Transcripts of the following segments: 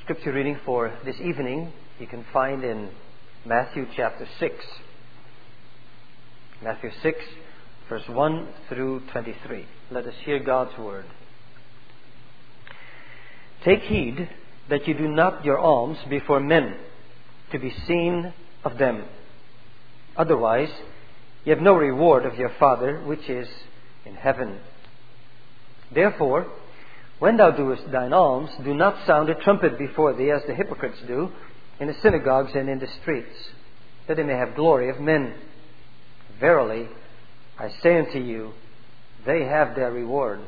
Scripture reading for this evening you can find in Matthew chapter 6. Matthew 6, verse 1 through 23. Let us hear God's word. Take heed that you do not your alms before men, to be seen of them. Otherwise, you have no reward of your Father which is in heaven. Therefore, when thou doest thine alms, do not sound a trumpet before thee, as the hypocrites do, in the synagogues and in the streets, that they may have glory of men. Verily, I say unto you, they have their reward.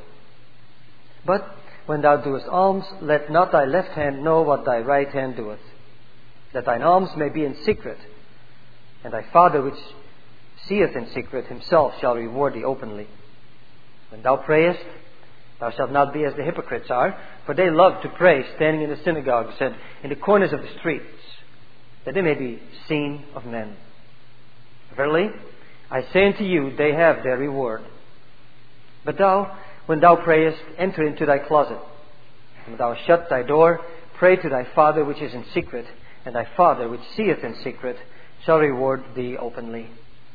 But when thou doest alms, let not thy left hand know what thy right hand doeth, that thine alms may be in secret, and thy Father which seeth in secret himself shall reward thee openly. When thou prayest, thou shalt not be as the hypocrites are, for they love to pray standing in the synagogues and in the corners of the streets, that they may be seen of men. Verily, I say unto you, they have their reward. But thou, when thou prayest, enter into thy closet, and when thou hast shut thy door, pray to thy Father which is in secret, and thy Father which seeth in secret shall reward thee openly.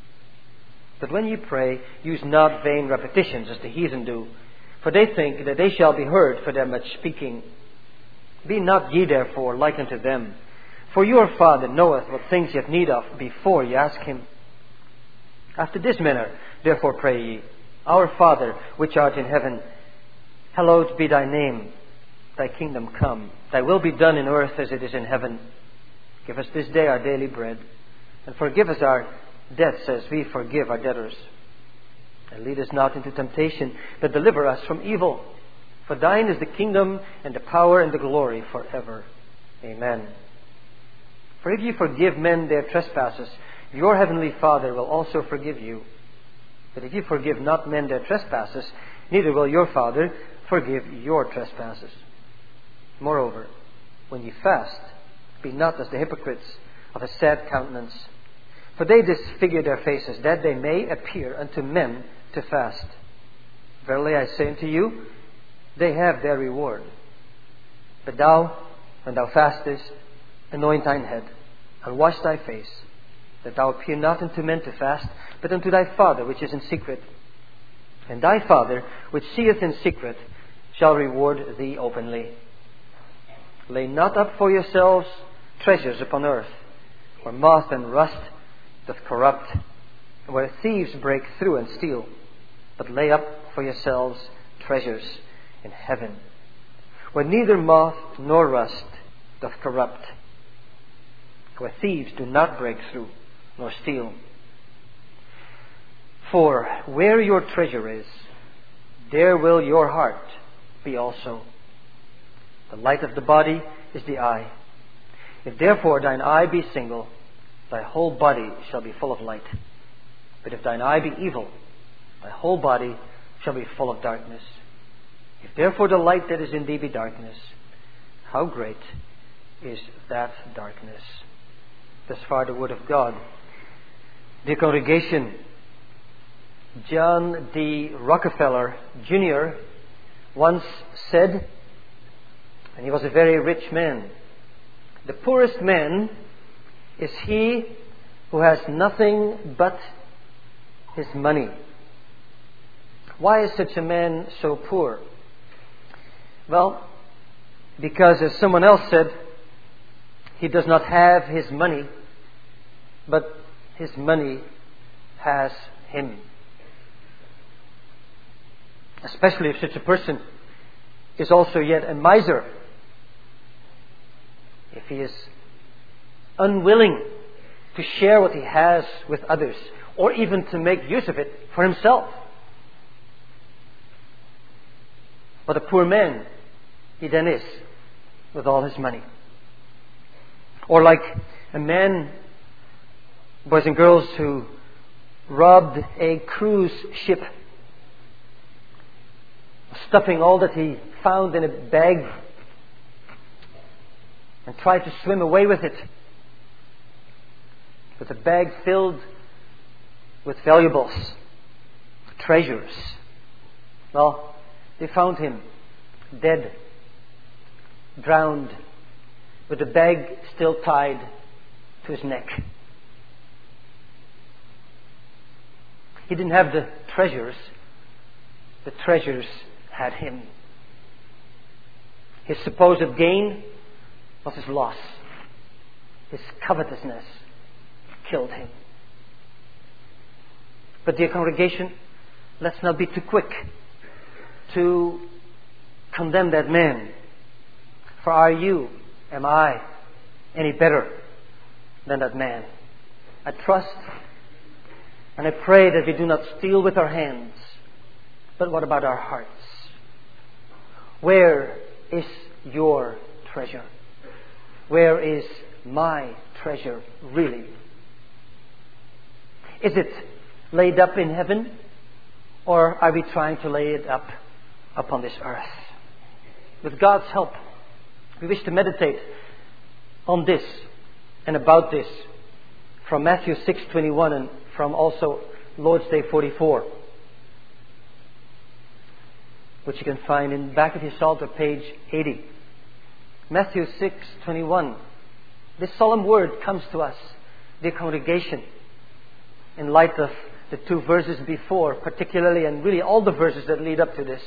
But when ye pray, use not vain repetitions as the heathen do, for they think that they shall be heard for their much speaking. Be not ye therefore like unto them, for your Father knoweth what things ye have need of before ye ask him. After this manner therefore pray ye, Our Father which art in heaven, hallowed be thy name. Thy kingdom come. Thy will be done in earth as it is in heaven. Give us this day our daily bread, and forgive us our debts as we forgive our debtors. And lead us not into temptation, but deliver us from evil. For thine is the kingdom and the power and the glory forever. Amen. For if you forgive men their trespasses, your heavenly Father will also forgive you. But if you forgive not men their trespasses, neither will your Father forgive your trespasses. Moreover, when ye fast, be not as the hypocrites of a sad countenance, for they disfigure their faces, that they may appear unto men to fast. Verily I say unto you, they have their reward. But thou, when thou fastest, anoint thine head, and wash thy face, that thou appear not unto men to fast, but unto thy Father which is in secret. And thy Father which seeth in secret shall reward thee openly. Lay not up for yourselves treasures upon earth, where moth and rust doth corrupt, and where thieves break through and steal. But lay up for yourselves treasures in heaven, where neither moth nor rust doth corrupt, where thieves do not break through nor steal. For where your treasure is, there will your heart be also. The light of the body is the eye. If therefore thine eye be single, thy whole body shall be full of light. But if thine eye be evil, thy whole body shall be full of darkness. If therefore the light that is in thee be darkness, how great is that darkness? Thus far the word of God. Dear congregation, John D. Rockefeller Jr. once said, and he was a very rich man, the poorest man is he who has nothing but his money. Why is such a man so poor? Well, because as someone else said, he does not have his money, but his money has him. Especially if such a person is also yet a miser. If he is unwilling to share what he has with others, or even to make use of it for himself. What a poor man he then is with all his money. Or like a man, boys and girls, who robbed a cruise ship, stuffing all that he found in a bag and tried to swim away with it. With a bag filled with valuables, treasures. Well, they found him dead, drowned with the bag still tied to his neck. He didn't have the treasures. The treasures had him. His supposed gain was his loss. His covetousness killed him. But dear congregation, let's not be too quick to condemn that man. For am I any better than that man? I trust and I pray that we do not steal with our hands. But what about our hearts? Where is your treasure? Where is my treasure really? Is it laid up in heaven? Or are we trying to lay it up upon this earth? With God's help, we wish to meditate on this and about this from Matthew 6:21 and from also Lord's Day 44, which you can find in the back of your Psalter, page 80. Matthew 6:21. This solemn word comes to us, dear congregation, in light of the two verses before, particularly, and really all the verses that lead up to this.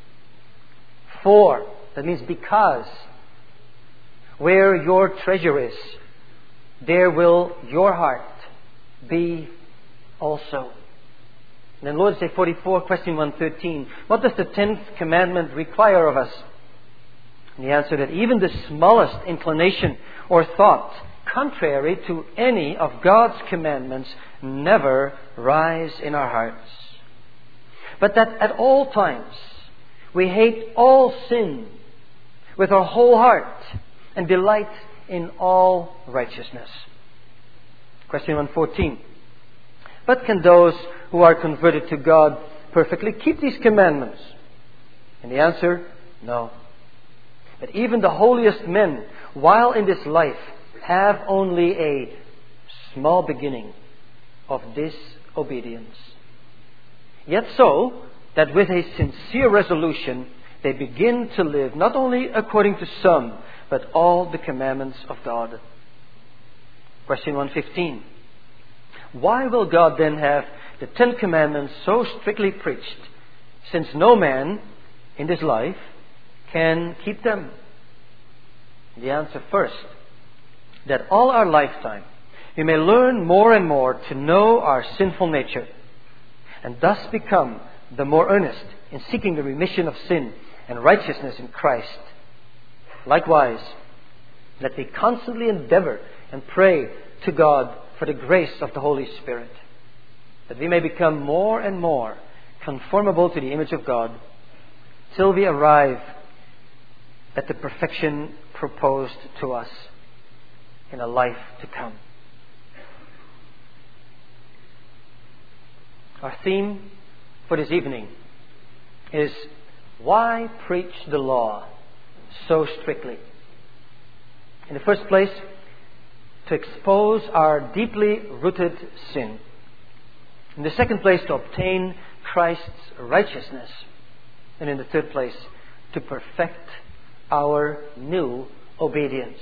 For, that means because, where your treasure is, there will your heart be also. And then Lord's Day 44, question 113. What does the 10th commandment require of us? And the answer that even the smallest inclination or thought contrary to any of God's commandments never rise in our hearts. But that at all times we hate all sin with our whole heart and delight in all righteousness. Question 114. But can those who are converted to God perfectly keep these commandments? And the answer, no. But even the holiest men, while in this life, have only a small beginning of disobedience. Yet so, that with a sincere resolution, they begin to live not only according to some, but all the commandments of God. Question 115. Why will God then have the 10 commandments so strictly preached, since no man in this life can keep them? The answer first, that all our lifetime we may learn more and more to know our sinful nature, and thus become the more earnest in seeking the remission of sin and righteousness in Christ. Likewise, let me constantly endeavor and pray to God for the grace of the Holy Spirit, that we may become more and more conformable to the image of God, till we arrive at the perfection proposed to us in a life to come. Our theme for this evening is, why preach the law so strictly? In the first place, to expose our deeply rooted sin. In the second place, to obtain Christ's righteousness. And in the third place, to perfect our new obedience.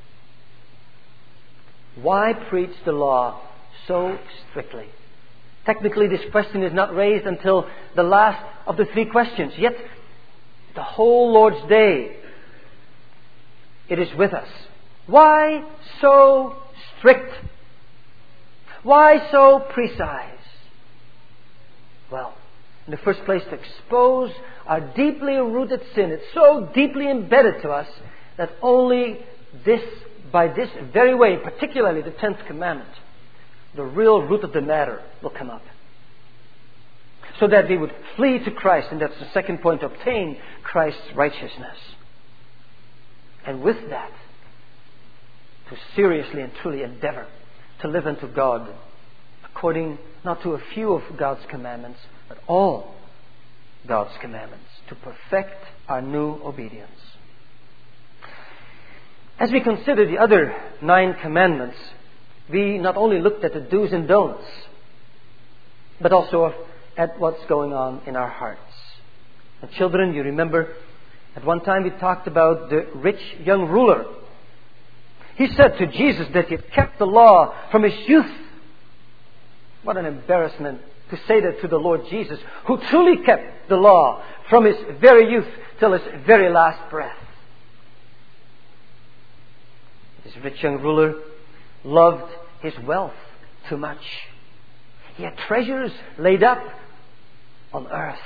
Why preach the law so strictly? Technically, this question is not raised until the last of the three questions. Yet, the whole Lord's Day, it is with us. Why so strict? Why so precise? Well, in the first place, to expose our deeply rooted sin. It's so deeply embedded to us that only by this very way, particularly the 10th commandment, the real root of the matter will come up. So that we would flee to Christ, and that's the second point, to obtain Christ's righteousness. And with that, to seriously and truly endeavor to live unto God according not to a few of God's commandments, but all God's commandments, to perfect our new obedience. As we consider the other 9 commandments, we not only looked at the do's and don'ts, but also at what's going on in our hearts. And children, you remember, at one time we talked about the rich young ruler He said to Jesus that he had kept the law from his youth. What an embarrassment to say that to the Lord Jesus, who truly kept the law from his very youth till his very last breath. This rich young ruler loved his wealth too much. He had treasures laid up on earth.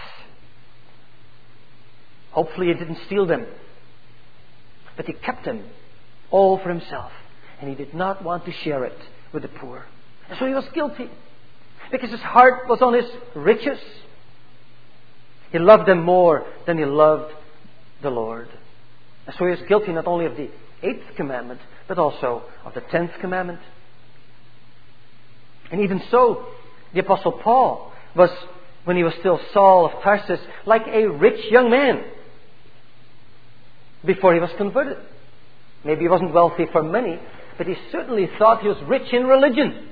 Hopefully he didn't steal them. But he kept them all for himself. And he did not want to share it with the poor. And so he was guilty. Because his heart was on his riches. He loved them more than he loved the Lord. And so he was guilty not only of the 8th commandment, but also of the 10th commandment. And even so, the Apostle Paul was, when he was still Saul of Tarsus, like a rich young man before he was converted. Maybe he wasn't wealthy for money, but he certainly thought he was rich in religion.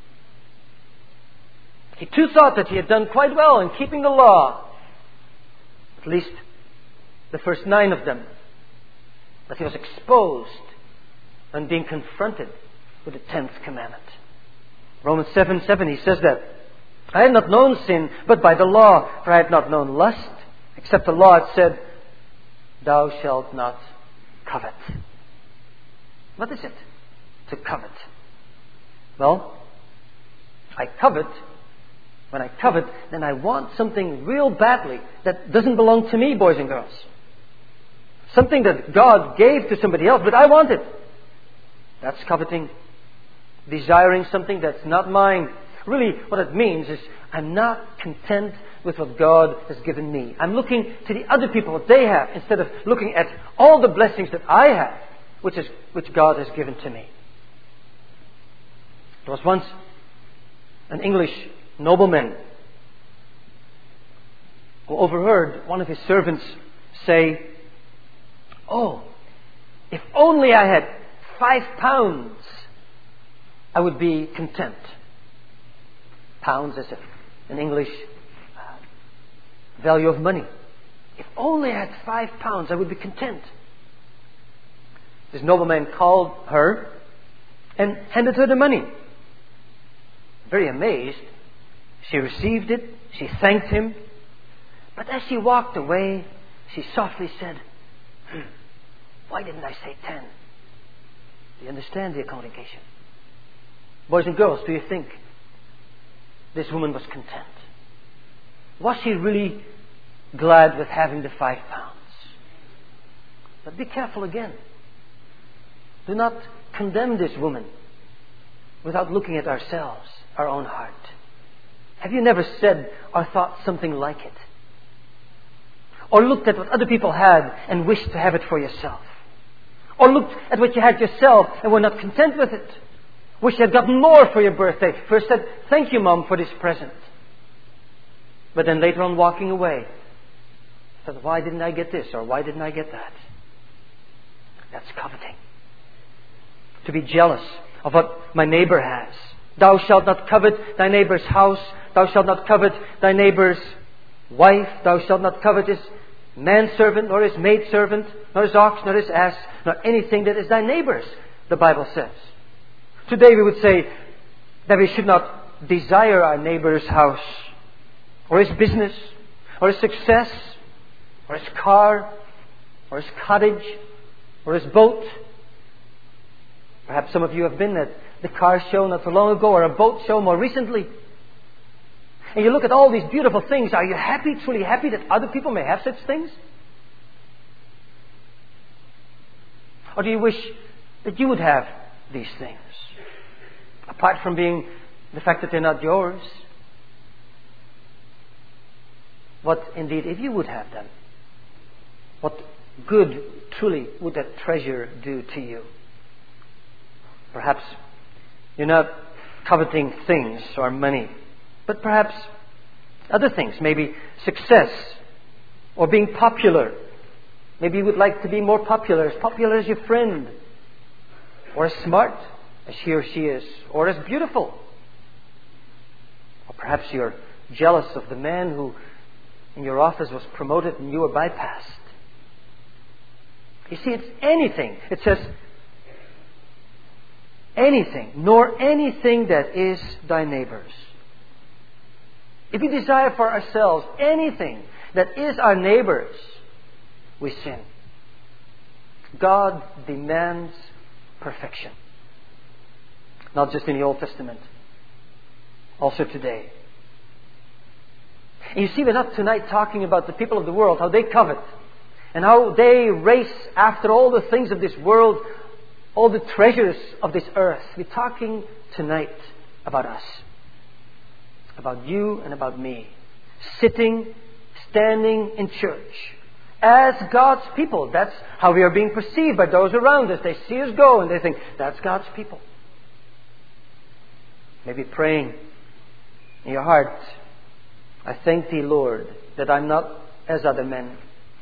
He too thought that he had done quite well in keeping the law. At least the first 9 of them. But he was exposed and being confronted with the 10th commandment. Romans 7:7, he says that, I had not known sin, but by the law, for I had not known lust, except the law had said, thou shalt not covet. What is it to covet? Well, I covet. When I covet, then I want something real badly that doesn't belong to me, boys and girls. Something that God gave to somebody else, but I want it. That's coveting. Desiring something that's not mine. Really, what it means is I'm not content with what God has given me. I'm looking to the other people, what they have, instead of looking at all the blessings that I have, which God has given to me. There was once an English nobleman who overheard one of his servants say, oh, if only I had £5, I would be content. Pounds is an English value of money. If only I had £5, I would be content. This nobleman called her and handed her the money. Very amazed, she received it. She thanked him. But as she walked away, she softly said, why didn't I say 10? Do you understand, dear congregation? Boys and girls, do you think this woman was content? Was she really glad with having the £5? But be careful again. Do not condemn this woman without looking at ourselves, our own heart. Have you never said or thought something like it? Or looked at what other people had and wished to have it for yourself? Or looked at what you had yourself and were not content with it? Wish you had gotten more for your birthday. First said, thank you, Mom, for this present. But then later on walking away, said, why didn't I get this? Or why didn't I get that? That's coveting. To be jealous of what my neighbor has. Thou shalt not covet thy neighbor's house. Thou shalt not covet thy neighbor's wife. Thou shalt not covet his manservant, nor his maidservant, nor his ox, nor his ass, nor anything that is thy neighbor's, the Bible says. Today we would say that we should not desire our neighbor's house, or his business, or his success, or his car, or his cottage, or his boat. Perhaps some of you have been at the car show not so long ago, or a boat show more recently. And you look at all these beautiful things. Are you happy, truly happy that other people may have such things? Or do you wish that you would have these things? Apart from being the fact that they're not yours. What indeed, if you would have them, what good truly would that treasure do to you? Perhaps you're not coveting things or money, but perhaps other things, maybe success or being popular. Maybe you would like to be more popular as your friend, or as smart as he or she is, or as beautiful. Or perhaps you're jealous of the man who in your office was promoted and you were bypassed. You see, it's anything. It says, anything, nor anything that is thy neighbor's. If we desire for ourselves anything that is our neighbor's, we sin. God demands perfection. Not just in the Old Testament, also today. And you see, we're not tonight talking about the people of the world, how they covet, and how they race after all the things of this world, all the treasures of this earth. We're talking tonight about us. About you and about me. Sitting, standing in church. As God's people. That's how we are being perceived by those around us. They see us go and they think, that's God's people. Maybe praying in your heart, I thank Thee, Lord, that I'm not as other men.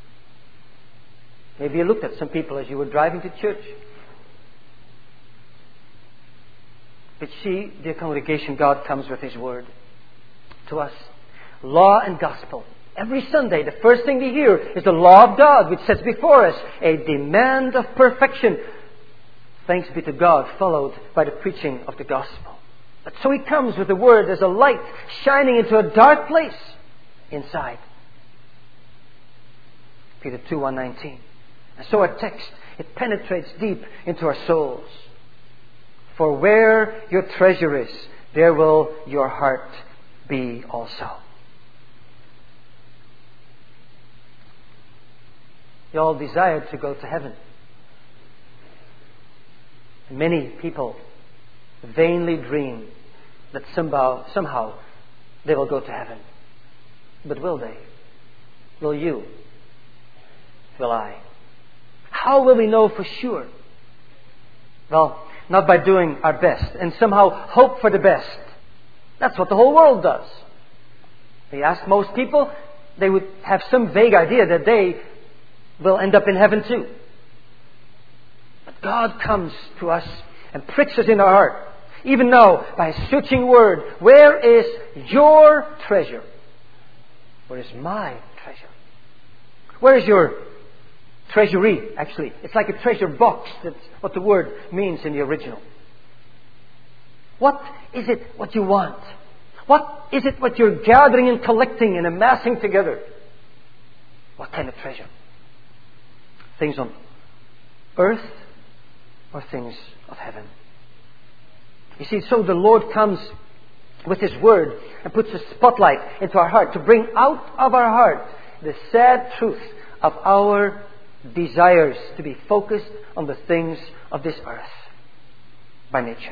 Maybe you looked at some people as you were driving to church. But see, dear congregation, God comes with His Word to us. Law and gospel. Every Sunday, the first thing we hear is the law of God, which sets before us a demand of perfection. Thanks be to God, followed by the preaching of the gospel. But so He comes with the Word as a light shining into a dark place inside. Peter 2:1-19. And so our text, it penetrates deep into our souls. For where your treasure is, there will your heart be also. You all desire to go to heaven. And many people vainly dream that somehow they will go to heaven. But will they? Will you? Will I? How will we know for sure? Well, not by doing our best and somehow hope for the best. That's what the whole world does. They ask most people, they would have some vague idea that they will end up in heaven too. But God comes to us and pricks us in our heart. Even now, by His searching word, where is your treasure? Where is my treasure? Where is your treasury, actually? It's like a treasure box. That's what the word means in the original. What is it what you want? What is it what you're gathering and collecting and amassing together? What kind of treasure? Things on earth or things of heaven? You see, so the Lord comes with His Word and puts a spotlight into our heart to bring out of our heart the sad truth of our desires to be focused on the things of this earth by nature.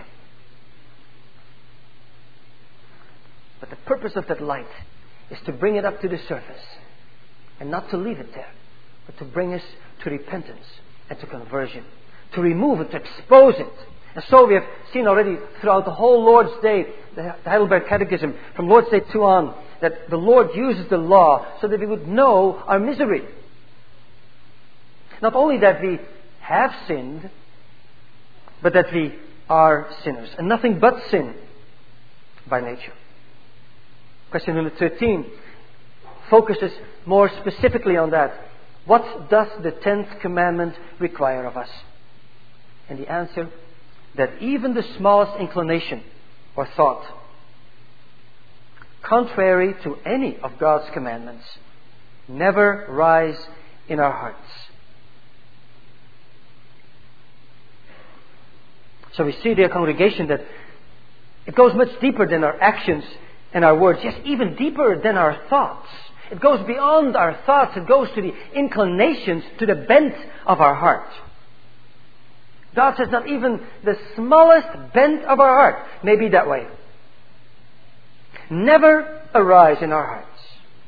But the purpose of that light is to bring it up to the surface and not to leave it there, but to bring us to repentance and to conversion, to remove it, to expose it. And so we have seen already throughout the whole Lord's Day, the Heidelberg Catechism, from Lord's Day 2 on, that the Lord uses the law so that we would know our misery. Not only that we have sinned, but that we are sinners, and nothing but sin by nature. Question number 13 focuses more specifically on that. What does the 10th commandment require of us? And the answer, that even the smallest inclination or thought, contrary to any of God's commandments, never rise in our hearts. So we see, dear congregation, that it goes much deeper than our actions and our words. Yes, even deeper than our thoughts. It goes beyond our thoughts. It goes to the inclinations, to the bent of our heart. God says not even the smallest bent of our heart may be that way. Never arise in our hearts.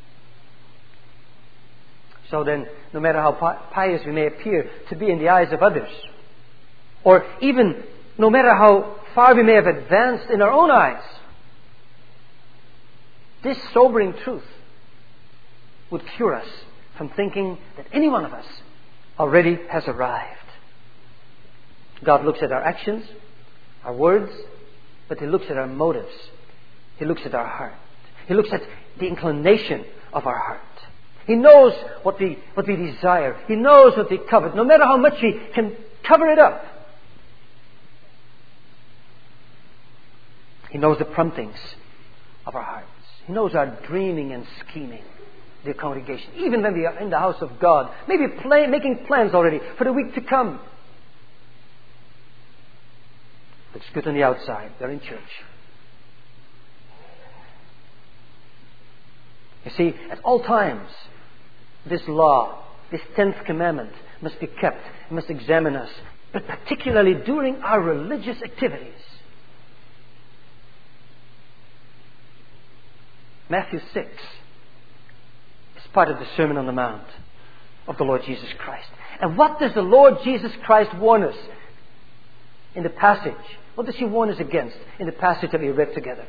So then, no matter how pious we may appear to be in the eyes of others, or even no matter how far we may have advanced in our own eyes, this sobering truth would cure us from thinking that any one of us already has arrived. God looks at our actions, our words, but He looks at our motives. He looks at our heart. He looks at the inclination of our heart. He knows what we desire. He knows what we covet. No matter how much we can cover it up, He knows the promptings of our hearts. He knows our dreaming and scheming, dear congregation. Even when we are in the house of God, maybe making plans already for the week to come. Looks good on the outside. They're in church. You see, at all times, this law, this 10th commandment must be kept. It must examine us. But particularly during our religious activities. Matthew 6 is part of the Sermon on the Mount of the Lord Jesus Christ. And what does the Lord Jesus Christ warn us in the passage? What does He warn us against in the passage that we read together?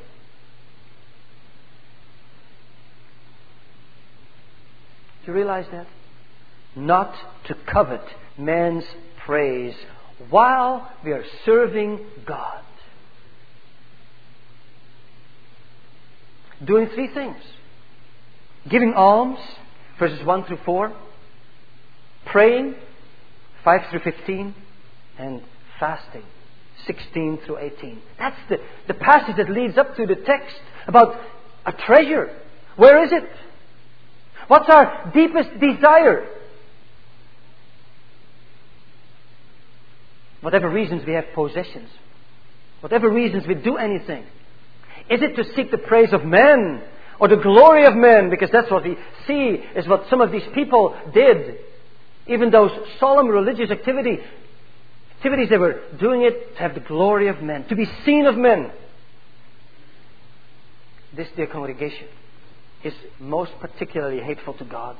Do you realize that? Not to covet man's praise while we are serving God. Doing 3 things. Giving alms, verses 1 through 4. Praying, 5 through 15. And fasting, 16 through 18. That's the passage that leads up to the text about a treasure. Where is it? What's our deepest desire? Whatever reasons we have possessions. Whatever reasons we do anything. Is it to seek the praise of men or the glory of men? Because that's what we see is what some of these people did. Even those solemn religious activities, they were doing it to have the glory of men, to be seen of men. This, dear congregation, is most particularly hateful to God.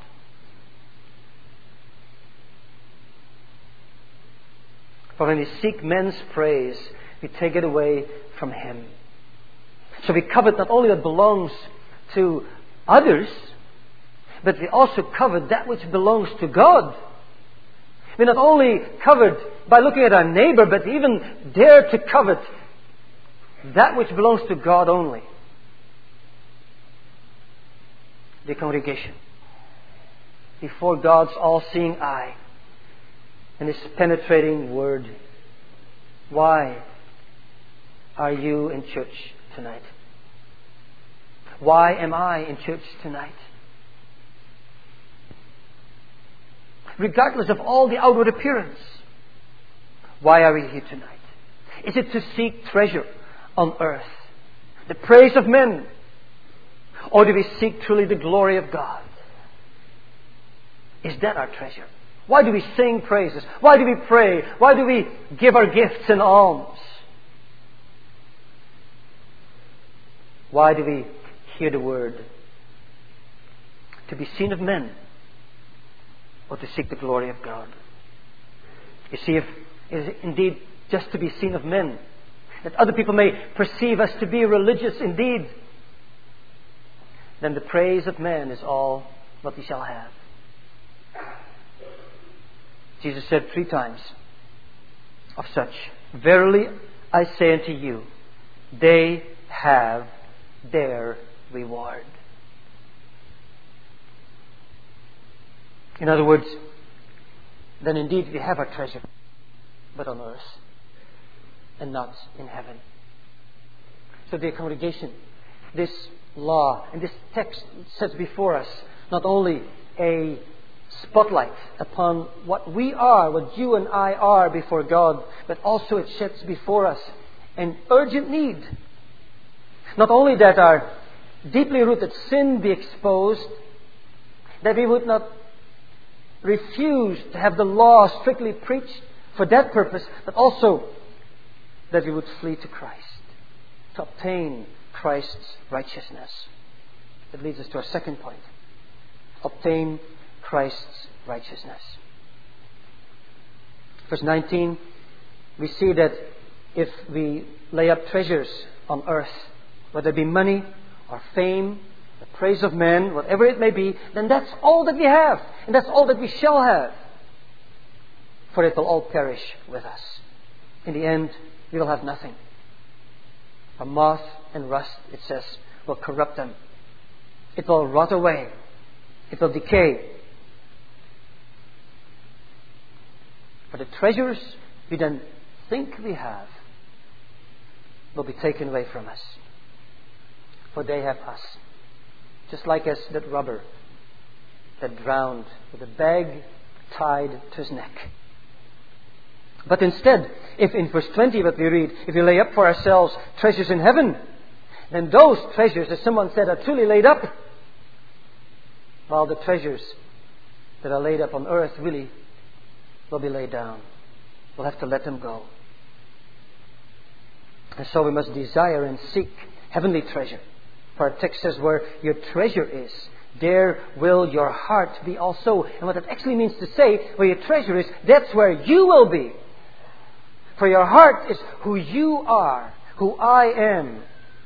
For when we seek men's praise, we take it away from Him. So we covet not only what belongs to others, but we also covet that which belongs to God. We're not only covered by looking at our neighbor, but we even dare to covet that which belongs to God only. The congregation, before God's all-seeing eye and His penetrating word, why are you in church tonight? Why am I in church tonight? Regardless of all the outward appearance, why are we here tonight? Is it to seek treasure on earth, the praise of men, or do we seek truly the glory of God? Is that our treasure? Why do we sing praises? Why do we pray? Why do we give our gifts and alms? Why do we hear the word? To be seen of men or to seek the glory of God? You see, if it is indeed just to be seen of men, that other people may perceive us to be religious indeed, then the praise of man is all what we shall have. Jesus said 3 times of such, "Verily I say unto you, they have their reward." In other words, then indeed we have our treasure, but on earth and not in heaven. So, dear congregation, this law and this text sets before us not only a spotlight upon what we are, what you and I are before God, but also it sets before us an urgent need. Not only that our deeply rooted sin be exposed, that we would not refuse to have the law strictly preached for that purpose, but also that we would flee to Christ to obtain Christ's righteousness. That leads us to our second point. Obtain Christ's righteousness. Verse 19, we see that if we lay up treasures on earth, whether it be money or fame, the praise of men, whatever it may be, then that's all that we have. And that's all that we shall have. For it will all perish with us. In the end, we will have nothing. A moth and rust, it says, will corrupt them. It will rot away. It will decay. But the treasures we then think we have, will be taken away from us. For they have us. Just like as that robber that drowned with a bag tied to his neck. But instead, if in verse 20 what we read, if we lay up for ourselves treasures in heaven, then those treasures, as someone said, are truly laid up, while the treasures that are laid up on earth really will be laid down. We'll have to let them go. And so we must desire and seek heavenly treasure. For our text says, where your treasure is, there will your heart be also. And what that actually means to say, where your treasure is, that's where you will be. For your heart is who you are, who I am.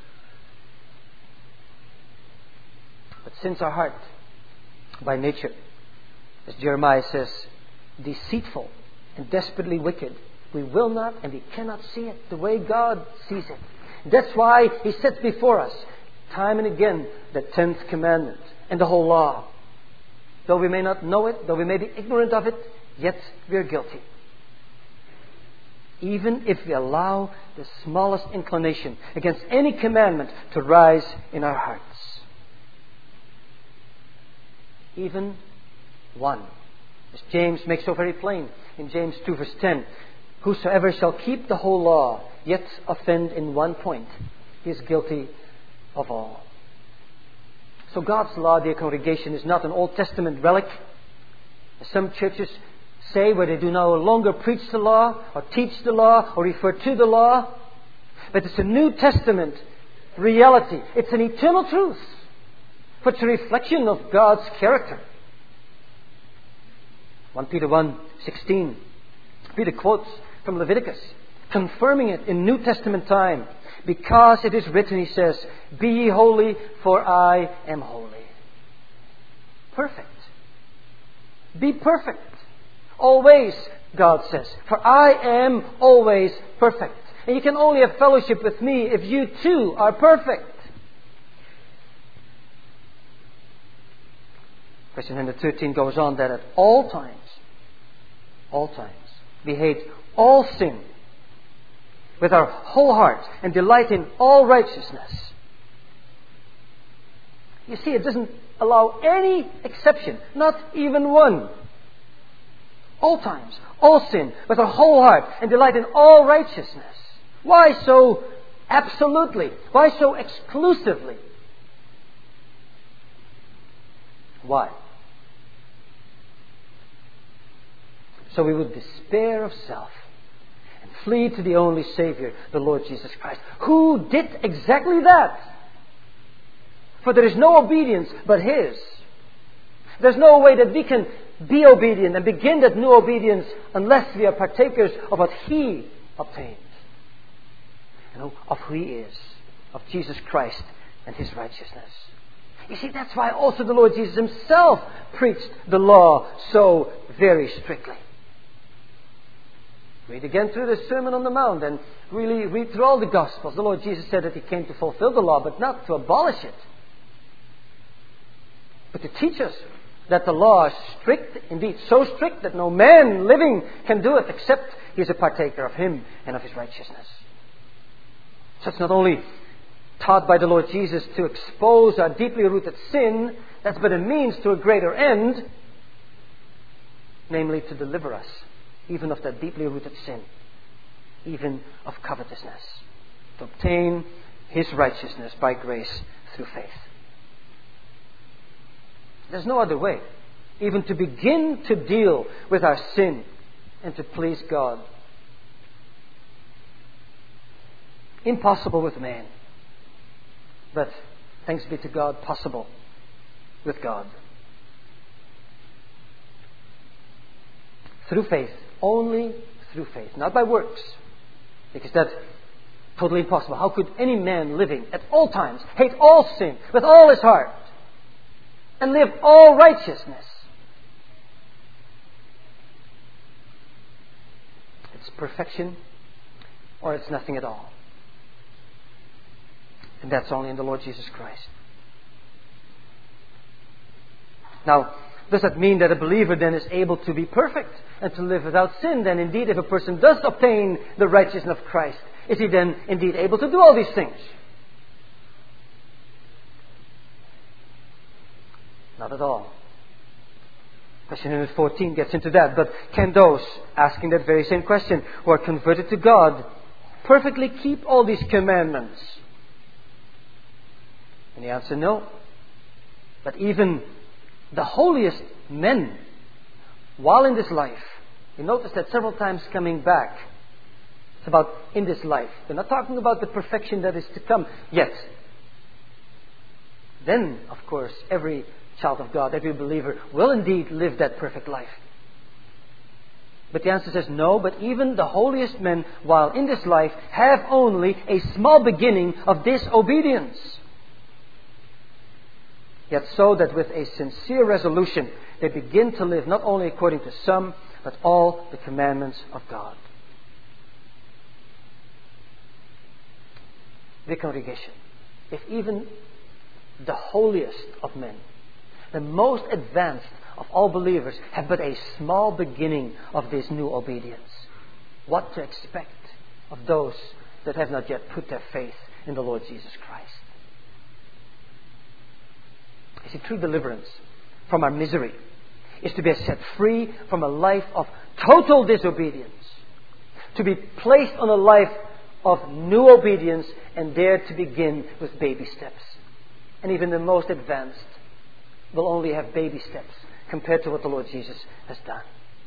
But since our heart, by nature, as Jeremiah says, deceitful and desperately wicked, we will not and we cannot see it the way God sees it. That's why He sets before us, time and again, the 10th commandment and the whole law. Though we may not know it, though we may be ignorant of it, yet we are guilty. Even if we allow the smallest inclination against any commandment to rise in our hearts. Even one. As James makes so very plain in James 2 verse 10. Whosoever shall keep the whole law, yet offend in one point, he is guilty of all. So God's law, dear congregation, is not an Old Testament relic, as some churches say, where they do no longer preach the law, or teach the law, or refer to the law. But it's a New Testament reality. It's an eternal truth. For it's a reflection of God's character. 1 Peter 1:16. Peter quotes from Leviticus, confirming it in New Testament time. Because it is written, he says, be ye holy, for I am holy. Perfect. Be perfect. Always, God says. For I am always perfect. And you can only have fellowship with me if you too are perfect. Verse 113 goes on that at all times, we hate all sin with our whole heart and delight in all righteousness. You see, it doesn't allow any exception, not even one. All times, all sin with our whole heart and delight in all righteousness. Why so absolutely? Why so exclusively? Why? So we would despair of self and flee to the only Savior, the Lord Jesus Christ, who did exactly that. For there is no obedience but His. There's no way that we can be obedient and begin that new obedience unless we are partakers of what He obtained. And of who He is, of Jesus Christ and His righteousness. You see, that's why also the Lord Jesus Himself preached the law so very strictly. Read again through the Sermon on the Mount and really read through all the Gospels. The Lord Jesus said that He came to fulfill the law, but not to abolish it. But to teach us that the law is strict, indeed so strict that no man living can do it except he is a partaker of Him and of His righteousness. So it's not only taught by the Lord Jesus to expose our deeply rooted sin, that's but a means to a greater end, namely to deliver us even of that deeply rooted sin, even of covetousness, to obtain His righteousness by grace through faith. There's no other way, even to begin to deal with our sin and to please God. Impossible with man, but thanks be to God, possible with God. Through faith, only through faith, not by works, because that's totally impossible. How could any man living at all times hate all sin with all his heart and live all righteousness? It's perfection or it's nothing at all. And that's only in the Lord Jesus Christ. Now, Does that mean that a believer then is able to be perfect and to live without sin? Then indeed, if a person does obtain the righteousness of Christ, is he then indeed able to do all these things? Not at all. Question 114 gets into that. But can those asking that very same question, who are converted to God, perfectly keep all these commandments? And the answer, no. But even the holiest men, while in this life, you notice that several times coming back, it's about in this life. They're not talking about the perfection that is to come yet. Then, of course, every child of God, every believer will indeed live that perfect life. But the answer says no, but even the holiest men, while in this life, have only a small beginning of disobedience. Yet so that with a sincere resolution, they begin to live not only according to some, but all the commandments of God. The congregation, if even the holiest of men, the most advanced of all believers, have but a small beginning of this new obedience, what to expect of those that have not yet put their faith in the Lord Jesus Christ? You see, true deliverance from our misery is to be set free from a life of total disobedience, to be placed on a life of new obedience, and there to begin with baby steps. And even the most advanced will only have baby steps compared to what the Lord Jesus has done.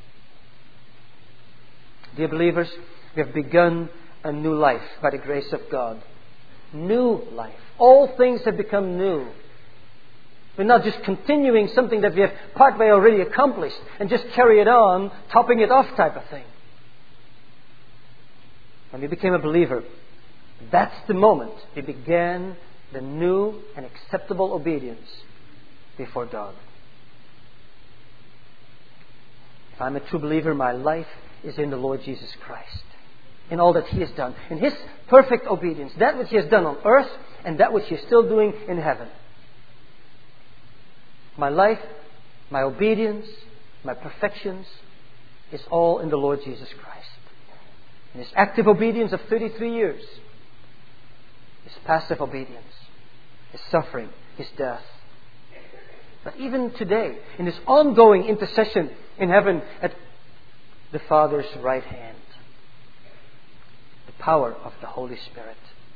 Dear believers, we have begun a new life by the grace of God. New life. All things have become new. We're not just continuing something that we have partway already accomplished and just carry it on, topping it off type of thing. When we became a believer, that's the moment we began the new and acceptable obedience before God. If I'm a true believer, my life is in the Lord Jesus Christ, in all that He has done, in His perfect obedience, that which He has done on earth and that which He is still doing in heaven. My life, my obedience, my perfections is all in the Lord Jesus Christ. In His active obedience of 33 years, His passive obedience, His suffering, His death. But even today, in His ongoing intercession in heaven at the Father's right hand, the power of the Holy Spirit.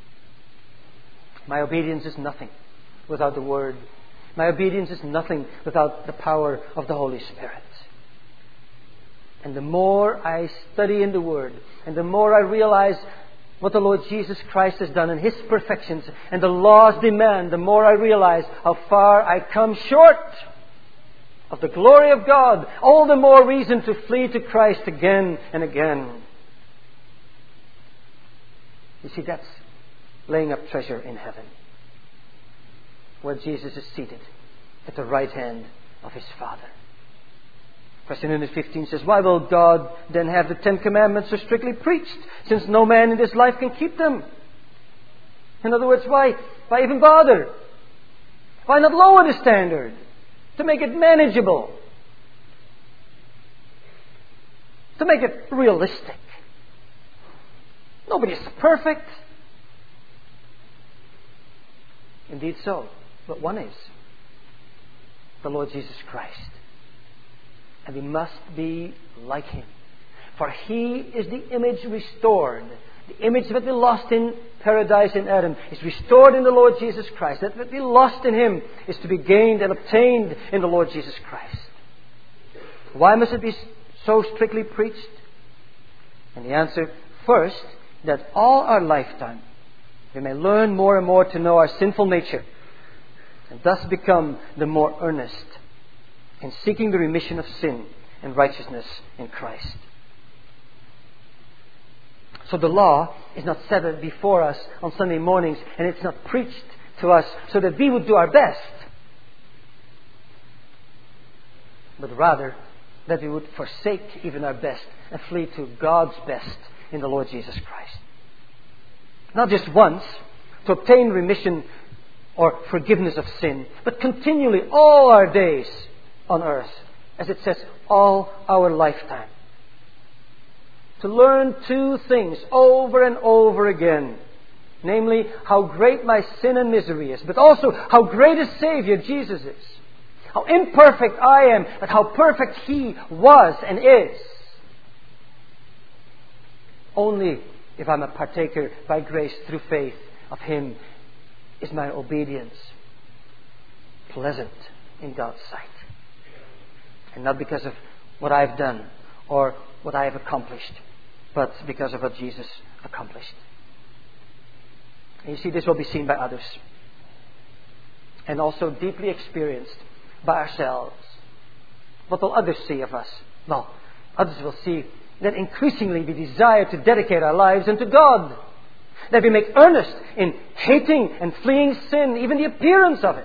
My obedience is nothing without the Word. My obedience is nothing without the power of the Holy Spirit. And the more I study in the Word, and the more I realize what the Lord Jesus Christ has done in His perfections and the law's demand, the more I realize how far I come short of the glory of God. All the more reason to flee to Christ again and again. You see, that's laying up treasure in heaven, where Jesus is seated at the right hand of His Father. Question 115 says, why will God then have the 10 Commandments so strictly preached, since no man in this life can keep them? In other words, why even bother? Why not lower the standard to make it manageable? To make it realistic? Nobody is perfect. Indeed so. But one is. The Lord Jesus Christ. And we must be like Him. For He is the image restored. The image that we lost in paradise in Adam is restored in the Lord Jesus Christ. That what we lost in Him is to be gained and obtained in the Lord Jesus Christ. Why must it be so strictly preached? And the answer, first, that all our lifetime we may learn more and more to know our sinful nature, and thus become the more earnest in seeking the remission of sin and righteousness in Christ. So the law is not set before us on Sunday mornings, and it's not preached to us so that we would do our best, but rather that we would forsake even our best and flee to God's best in the Lord Jesus Christ. Not just once to obtain remission or forgiveness of sin, but continually all our days on earth, as it says, all our lifetime. To learn two things over and over again. Namely, how great my sin and misery is, but also how great a Savior Jesus is. How imperfect I am, but how perfect He was and is. Only if I'm a partaker by grace through faith of Him is my obedience pleasant in God's sight. And not because of what I've done or what I have accomplished, but because of what Jesus accomplished. And you see, this will be seen by others. And also deeply experienced by ourselves. What will others see of us? Well, others will see that increasingly we desire to dedicate our lives unto God. That we make earnest in hating and fleeing sin, even the appearance of it.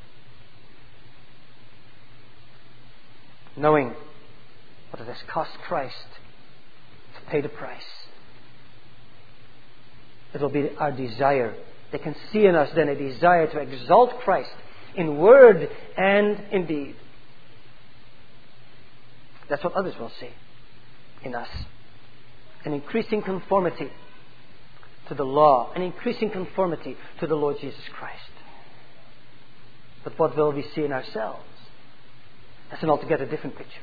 Knowing what it has cost Christ to pay the price. It will be our desire. They can see in us then a desire to exalt Christ in word and in deed. That's what others will see in us. An increasing conformity to the law, an increasing conformity to the Lord Jesus Christ. But what will we see in ourselves? That's an altogether different picture.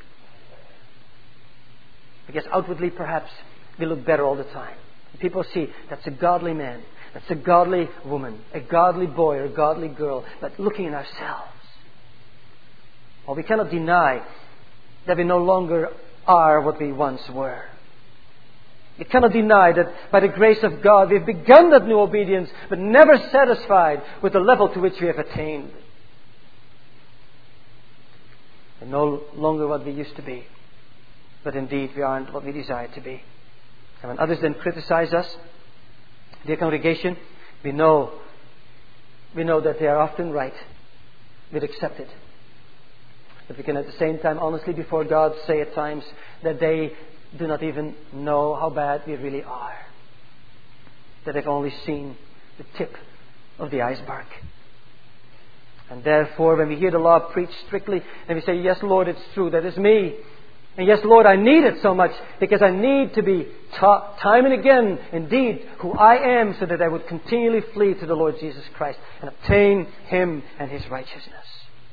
Because outwardly perhaps we look better all the time. People see that's a godly man, that's a godly woman, a godly boy or a godly girl. But looking in ourselves, well, we cannot deny that we no longer are what we once were. We cannot deny that by the grace of God we've begun that new obedience, but never satisfied with the level to which we have attained. We're no longer what we used to be, but indeed we aren't what we desire to be. And when others then criticize us, dear congregation, we know that they are often right. We'd accept it. But we can at the same time honestly before God say at times that they do not even know how bad we really are. That they've only seen the tip of the iceberg. And therefore, when we hear the law preached strictly, and we say, yes, Lord, it's true, that is me. And yes, Lord, I need it so much because I need to be taught time and again, indeed, who I am, so that I would continually flee to the Lord Jesus Christ and obtain Him and His righteousness.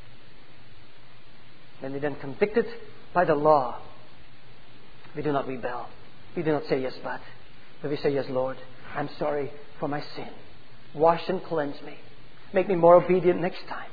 When we then convicted by the law, we do not rebel. We do not say yes, but we say, yes, Lord, I'm sorry for my sin. Wash and cleanse me. Make me more obedient next time.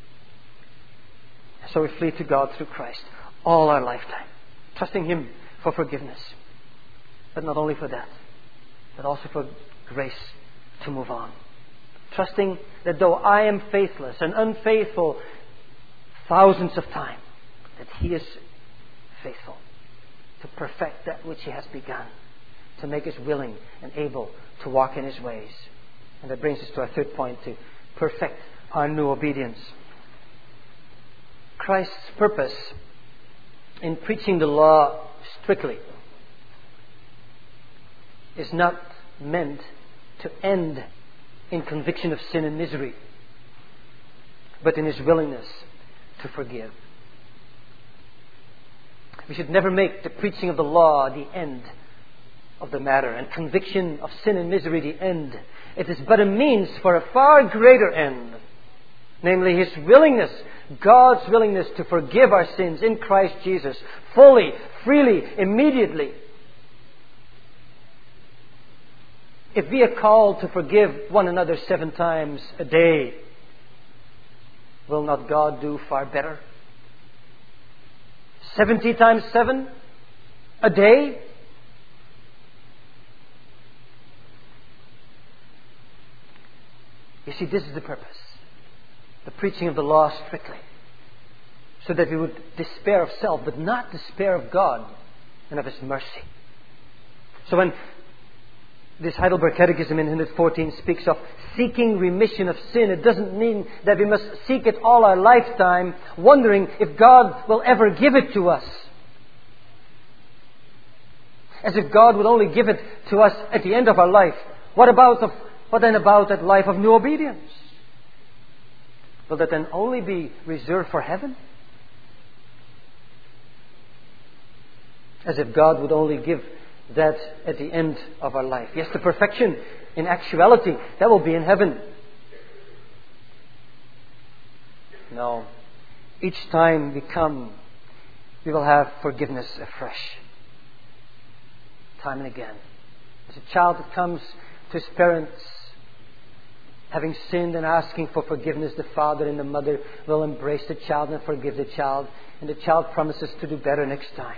So we flee to God through Christ all our lifetime, trusting Him for forgiveness. But not only for that, but also for grace to move on. Trusting that though I am faithless and unfaithful thousands of times, that He is faithful to perfect that which He has begun, to make us willing and able to walk in His ways. And that brings us to our third point, to perfect our new obedience. Christ's purpose in preaching the law strictly is not meant to end in conviction of sin and misery, but in His willingness to forgive. We should never make the preaching of the law the end of the matter, and conviction of sin and misery the end. It is but a means for a far greater end, namely His willingness, God's willingness to forgive our sins in Christ Jesus, fully, freely, immediately. If we are called to forgive one another 7 times a day, will not God do far better? 70 times 7 a day? You see, this is the purpose. The preaching of the law strictly. So that we would despair of self, but not despair of God and of His mercy. So when this Heidelberg Catechism in 114 speaks of seeking remission of sin, it doesn't mean that we must seek it all our lifetime, wondering if God will ever give it to us. As if God would only give it to us at the end of our life. What then about that life of new obedience? Will that then only be reserved for heaven? As if God would only give that at the end of our life. Yes, the perfection in actuality, that will be in heaven. No. Each time we come, we will have forgiveness afresh. Time and again. As a child that comes to his parents, having sinned and asking for forgiveness, the father and the mother will embrace the child and forgive the child. And the child promises to do better next time.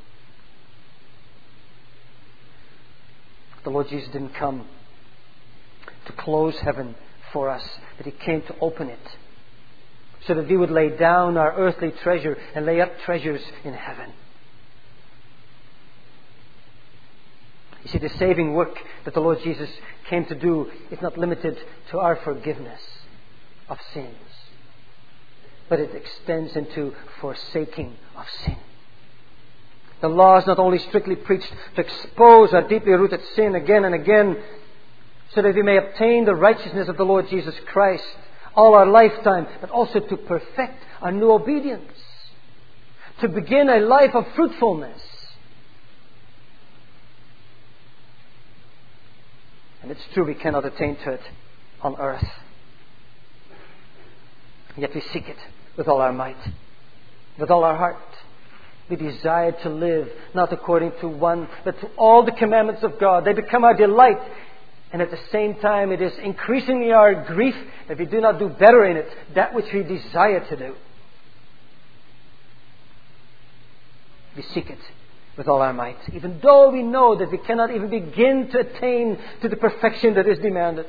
The Lord Jesus didn't come to close heaven for us, but He came to open it, so that we would lay down our earthly treasure and lay up treasures in heaven. You see, the saving work that the Lord Jesus came to do is not limited to our forgiveness of sins, but it extends into forsaking of sin. The law is not only strictly preached to expose our deeply rooted sin again and again, so that we may obtain the righteousness of the Lord Jesus Christ all our lifetime, but also to perfect our new obedience, to begin a life of fruitfulness. And it's true, we cannot attain to it on earth. Yet we seek it with all our might, with all our heart. We desire to live not according to one, but to all the commandments of God. They become our delight. And at the same time, it is increasingly our grief that we do not do better in it, that which we desire to do. We seek it with all our might, even though we know that we cannot even begin to attain to the perfection that is demanded.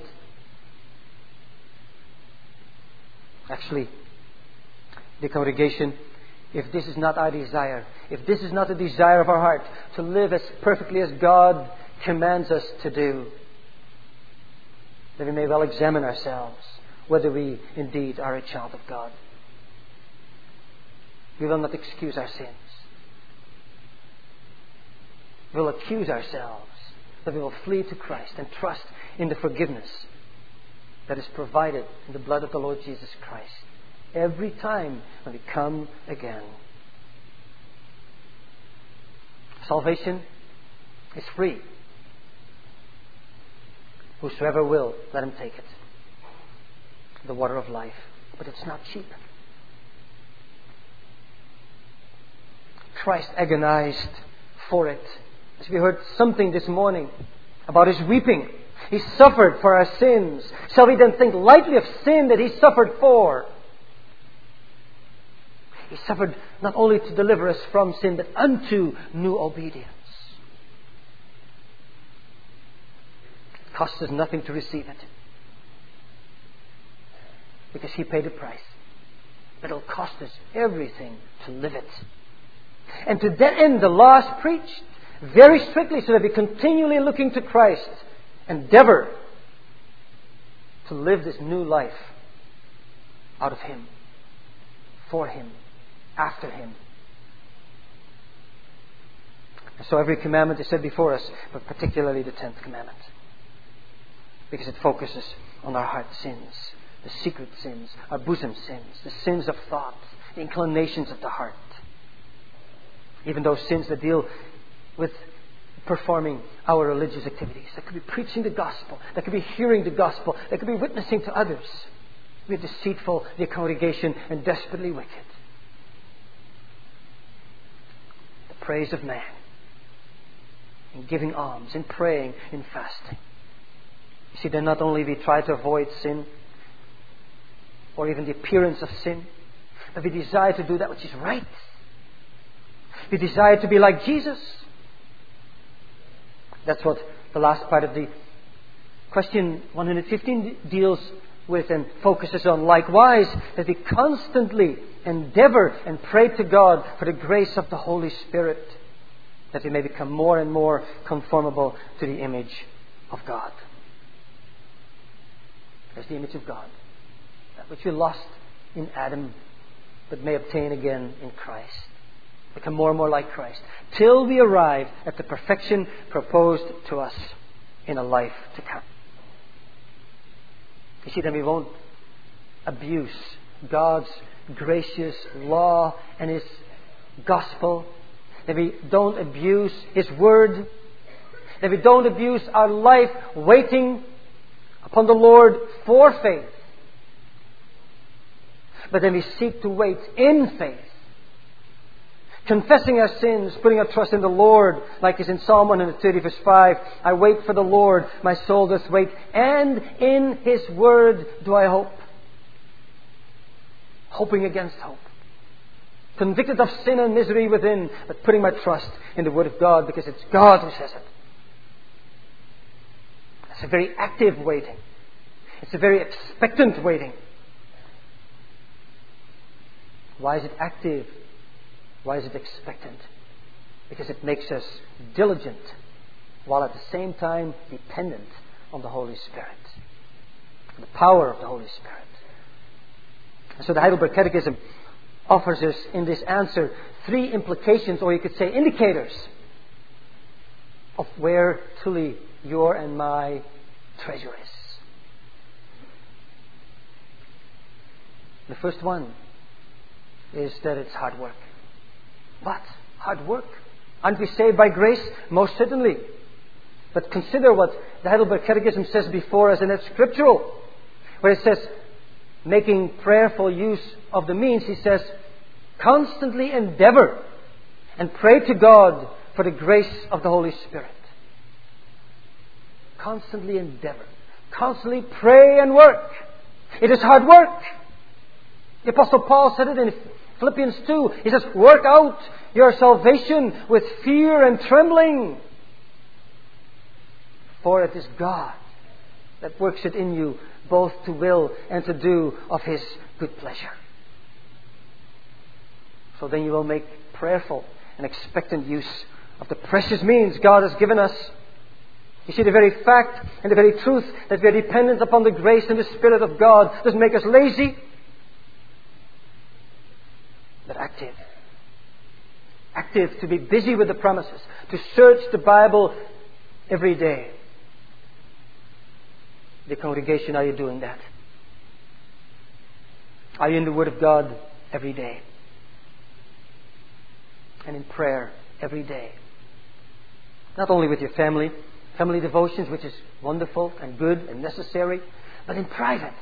Actually, the congregation, if this is not our desire, if this is not the desire of our heart to live as perfectly as God commands us to do, then we may well examine ourselves whether we indeed are a child of God. We will not excuse our sins. We will accuse ourselves, but we will flee to Christ and trust in the forgiveness that is provided in the blood of the Lord Jesus Christ every time when we come again. Salvation is free. Whosoever will, let him take it. The water of life. But it's not cheap. Christ agonized for it. As we heard something this morning about His weeping. He suffered for our sins. Shall we then think lightly of sin that He suffered for? He suffered not only to deliver us from sin, but unto new obedience. It costs us nothing to receive it, because He paid the price. But it'll cost us everything to live it. And to that end, the law is preached very strictly, so that we continually looking to Christ, endeavor to live this new life out of Him, for Him, after Him. And so every commandment is set before us, but particularly the 10th commandment, because it focuses on our heart sins, the secret sins, our bosom sins, the sins of thought, the inclinations of the heart. Even those sins that deal with performing our religious activities. That could be preaching the gospel. That could be hearing the gospel. That could be witnessing to others. We are deceitful, the congregation, and desperately wicked. The praise of man, in giving alms, in praying, in fasting. You see, then not only we try to avoid sin, or even the appearance of sin, but we desire to do that which is right. We desire to be like Jesus. That's what the last part of the question 115 deals with and focuses on. Likewise, that we constantly endeavor and pray to God for the grace of the Holy Spirit, that we may become more and more conformable to the image of God. There's the image of God, that which we lost in Adam, but may obtain again in Christ. Become more and more like Christ, till we arrive at the perfection proposed to us in a life to come. You see, then we won't abuse God's gracious law and His gospel that we don't abuse His Word, that we don't abuse our life waiting upon the Lord for faith, but then we seek to wait in faith, confessing our sins, putting our trust in the Lord, like is in Psalm 130 verse 5. I wait for the Lord, my soul doth wait, and in His Word do I hope. Hoping against hope. Convicted of sin and misery within, but putting my trust in the Word of God, because it's God who says it. It's a very active waiting. It's a very expectant waiting. Why is it active? Why is it expectant? Because it makes us diligent, while at the same time dependent on the Holy Spirit. The power of the Holy Spirit. And so the Heidelberg Catechism offers us in this answer 3 implications, or you could say indicators, of where truly your and my treasure is. The first one is that it's hard work. What? Hard work? Aren't we saved by grace? Most certainly. But consider what the Heidelberg Catechism says before us, and it's scriptural. Where it says, making prayerful use of the means, he says, constantly endeavor and pray to God for the grace of the Holy Spirit. Constantly endeavor. Constantly pray and work. It is hard work. The Apostle Paul said it in Philippians 2. He says, work out your salvation with fear and trembling. For it is God that works it in you, both to will and to do of His good pleasure. So then you will make prayerful and expectant use of the precious means God has given us. You see, the very fact and the very truth that we are dependent upon the grace and the Spirit of God doesn't make us lazy, but active. Active to be busy with the promises, to search the Bible every day. The congregation, are you doing that? Are you in the Word of God every day? And in prayer every day? Not only with your family devotions, which is wonderful and good and necessary, but in private.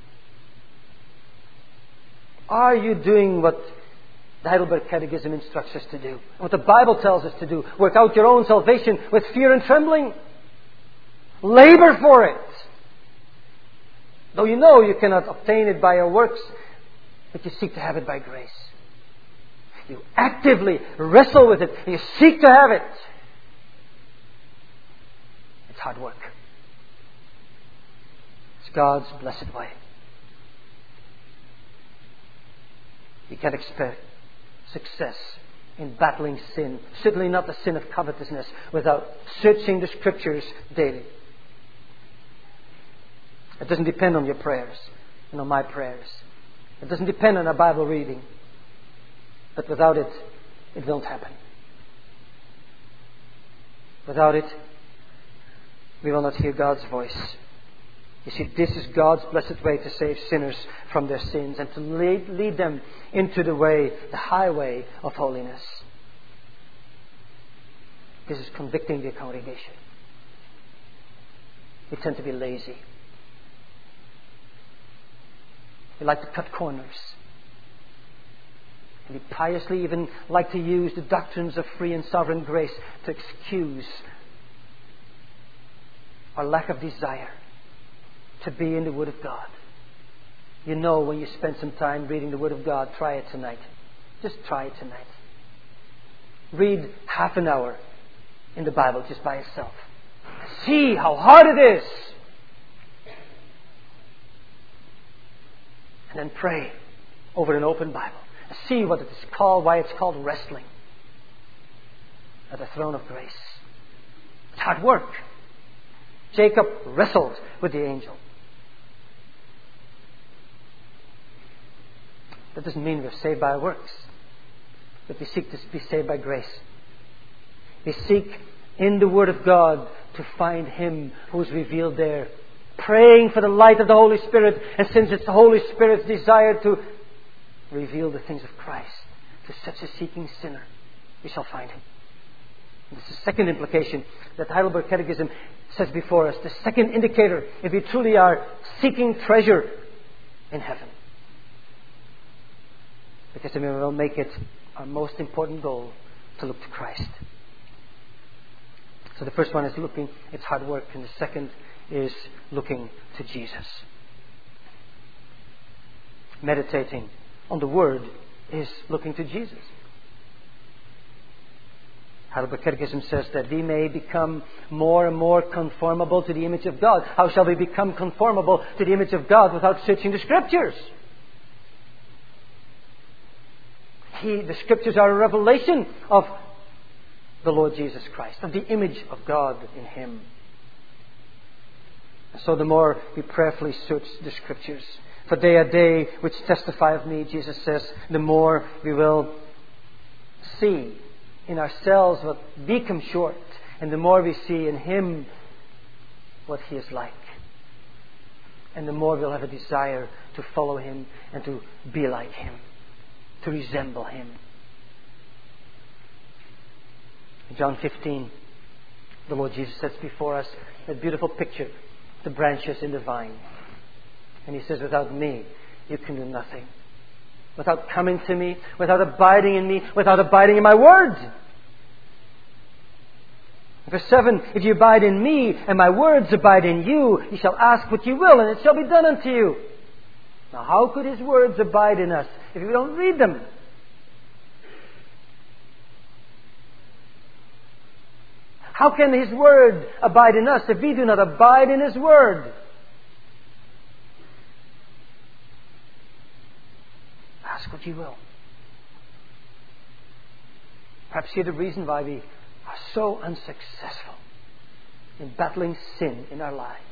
Are you doing what the Heidelberg Catechism instructs us to do? What the Bible tells us to do? Work out your own salvation with fear and trembling. Labor for it. Though you know you cannot obtain it by your works, but you seek to have it by grace. You actively wrestle with it, and you seek to have it. It's hard work. It's God's blessed way. You can't expect success in battling sin, certainly not the sin of covetousness, without searching the Scriptures daily. It doesn't depend on your prayers and on my prayers. It doesn't depend on our Bible reading. But without it, it won't happen. Without it, we will not hear God's voice. You see, this is God's blessed way to save sinners from their sins and to lead them into the way, the highway of holiness. This is convicting the congregation. We tend to be lazy. We like to cut corners. And we piously even like to use the doctrines of free and sovereign grace to excuse our lack of desire to be in the Word of God. You know, when you spend some time reading the Word of God, try it tonight. Just try it tonight. Read half an hour in the Bible just by yourself. See how hard it is. And then pray over an open Bible. See what it is called, why it's called wrestling at the throne of grace. It's hard work. Jacob wrestled with the angel. That doesn't mean we're saved by our works, but we seek to be saved by grace. We seek in the Word of God to find Him who is revealed there, praying for the light of the Holy Spirit, and since it's the Holy Spirit's desire to reveal the things of Christ to such a seeking sinner, we shall find Him. This is the second implication that the Heidelberg Catechism sets before us. The second indicator if we truly are seeking treasure in heaven. Because then we will make it our most important goal to look to Christ. So the first one is looking, it's hard work. And the second is looking to Jesus. Meditating on the Word is looking to Jesus. Heidelberg Catechism says that we may become more and more conformable to the image of God. How shall we become conformable to the image of God without searching the Scriptures? The Scriptures are a revelation of the Lord Jesus Christ, of the image of God in Him. So the more we prayerfully search the Scriptures, for they are they which testify of me, Jesus says, the more we will see in ourselves what we come short, and the more we see in Him what He is like. And the more we'll have a desire to follow Him and to be like Him, to resemble Him. In John 15, the Lord Jesus sets before us that beautiful picture, the branches in the vine. And He says, without me, you can do nothing. Without coming to me, without abiding in me, without abiding in my word. Verse 7, if you abide in me and my words abide in you, you shall ask what you will and it shall be done unto you. Now how could His words abide in us if we don't read them? How can His word abide in us if we do not abide in His word? Ask what you will. Perhaps you're the reason why we are so unsuccessful in battling sin in our lives.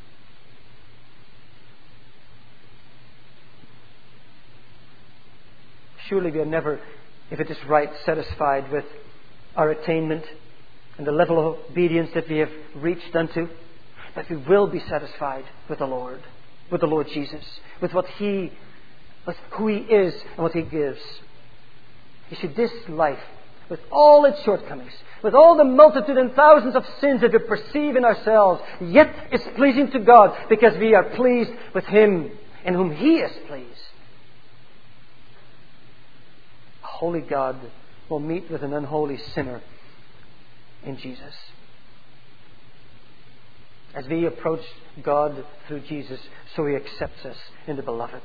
Surely we are never, if it is right, satisfied with our attainment and the level of obedience that we have reached unto. But we will be satisfied with the Lord Jesus, with what He, with who He is and what He gives. You see, this life, with all its shortcomings, with all the multitude and thousands of sins that we perceive in ourselves, yet is pleasing to God because we are pleased with Him in whom He is pleased. A holy God will meet with an unholy sinner in Jesus. As we approach God through Jesus, so He accepts us in the Beloved.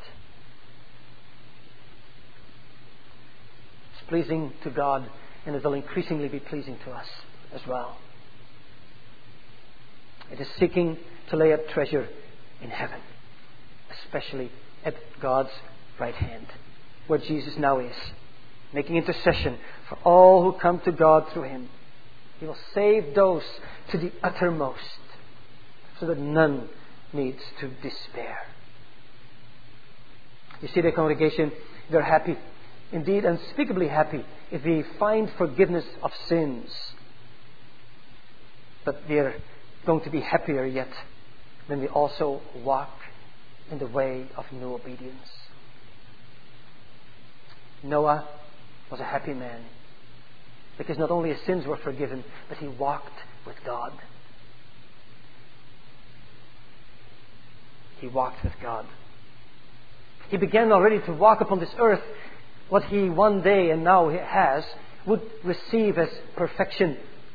It's pleasing to God, and it will increasingly be pleasing to us as well. It is seeking to lay up treasure in heaven, especially at God's right hand, where Jesus now is, making intercession for all who come to God through Him. He will save those to the uttermost, so that none needs to despair. You see, the congregation, they're happy, indeed unspeakably happy, if we find forgiveness of sins. But they're going to be happier yet when we also walk in the way of new obedience. Noah was a happy man, because not only his sins were forgiven, but he walked with God. He walked with God. He began already to walk upon this earth what he one day and now has would receive as perfection.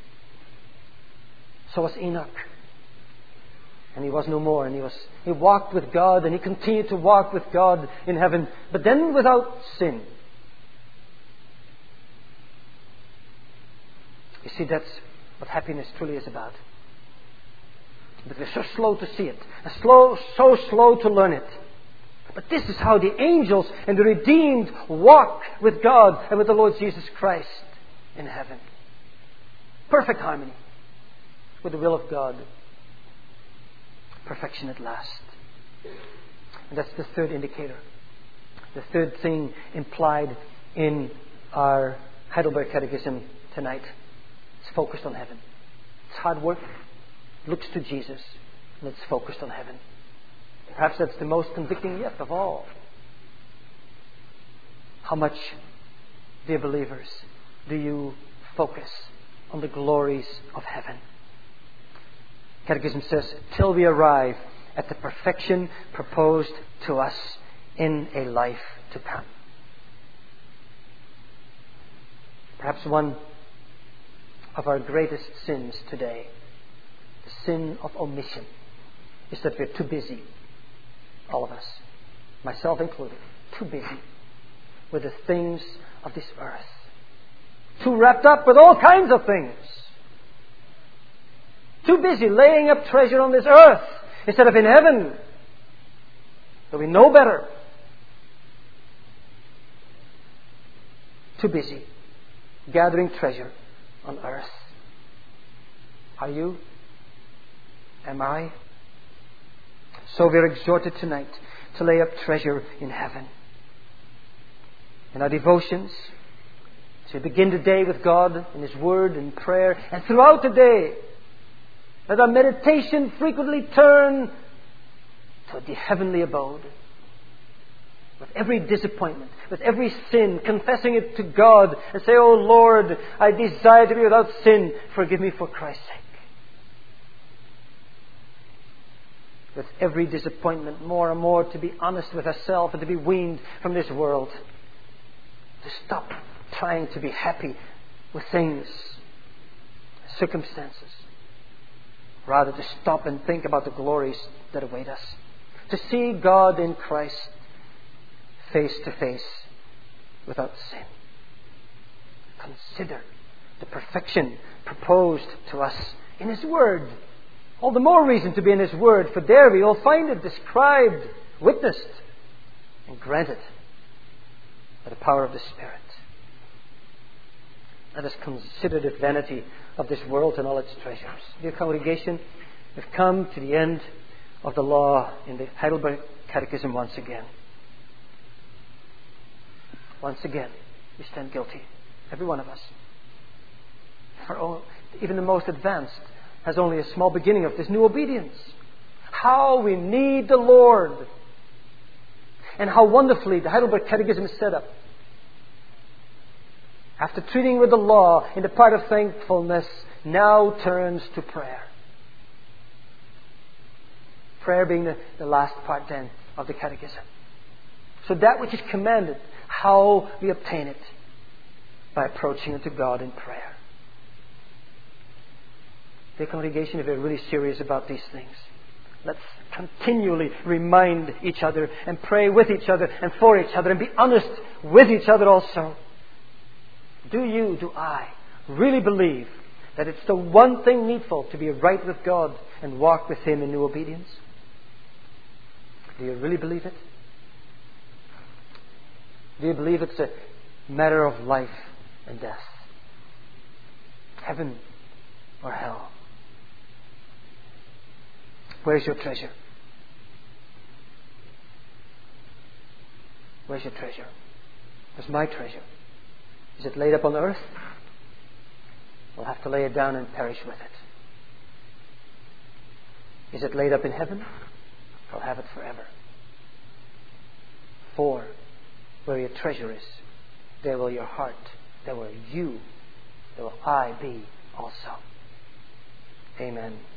So was Enoch. And he was no more. And he walked with God, and he continued to walk with God in heaven, but then without sin. You see, that's what happiness truly is about. But we're so slow to see it, and so slow to learn it. But this is how the angels and the redeemed walk with God and with the Lord Jesus Christ in heaven. Perfect harmony with the will of God. Perfection at last. And that's the third indicator. The third thing implied in our Heidelberg Catechism tonight. It's focused on heaven. It's hard work. Looks to Jesus. And it's focused on heaven. Perhaps that's the most convicting yet of all. How much, dear believers, do you focus on the glories of heaven? Catechism says, till we arrive at the perfection proposed to us in a life to come. Perhaps one of our greatest sins today, the sin of omission, is that we're too busy, all of us, myself included, too busy with the things of this earth. Too wrapped up with all kinds of things. Too busy laying up treasure on this earth instead of in heaven. So we know better. Too busy gathering treasure on earth. Are you? Am I? So we are exhorted tonight to lay up treasure in heaven. In our devotions, to begin the day with God in His Word and prayer, and throughout the day, let our meditation frequently turn to the heavenly abode. With every disappointment, with every sin, confessing it to God and say, "Oh Lord, I desire to be without sin. Forgive me for Christ's sake." With every disappointment, more and more to be honest with ourselves and to be weaned from this world. To stop trying to be happy with things, circumstances. Rather to stop and think about the glories that await us. To see God in Christ face to face without sin. Consider the perfection proposed to us in His Word. All the more reason to be in His Word, for there we will find it described, witnessed, and granted by the power of the Spirit. Let us consider the vanity of this world and all its treasures. Dear congregation, we've come to the end of the law in the Heidelberg Catechism once again. Once again, we stand guilty, every one of us. Even the most advanced has only a small beginning of this new obedience. How we need the Lord. And how wonderfully the Heidelberg Catechism is set up. After treating with the law in the part of thankfulness, now turns to prayer. Prayer being the last part then of the Catechism. So that which is commanded, how we obtain it? By approaching unto God in prayer. Dear congregation, if we're really serious about these things, let's continually remind each other and pray with each other and for each other and be honest with each other also. Do you, do I, really believe that it's the one thing needful to be right with God and walk with Him in new obedience? Do you really believe it? Do you believe it's a matter of life and death? Heaven or hell? Where's your treasure? Where's your treasure? Where's my treasure? Is it laid up on earth? We'll have to lay it down and perish with it. Is it laid up in heaven? I'll have it forever. For where your treasure is, there will your heart, there will you, there will I be also. Amen.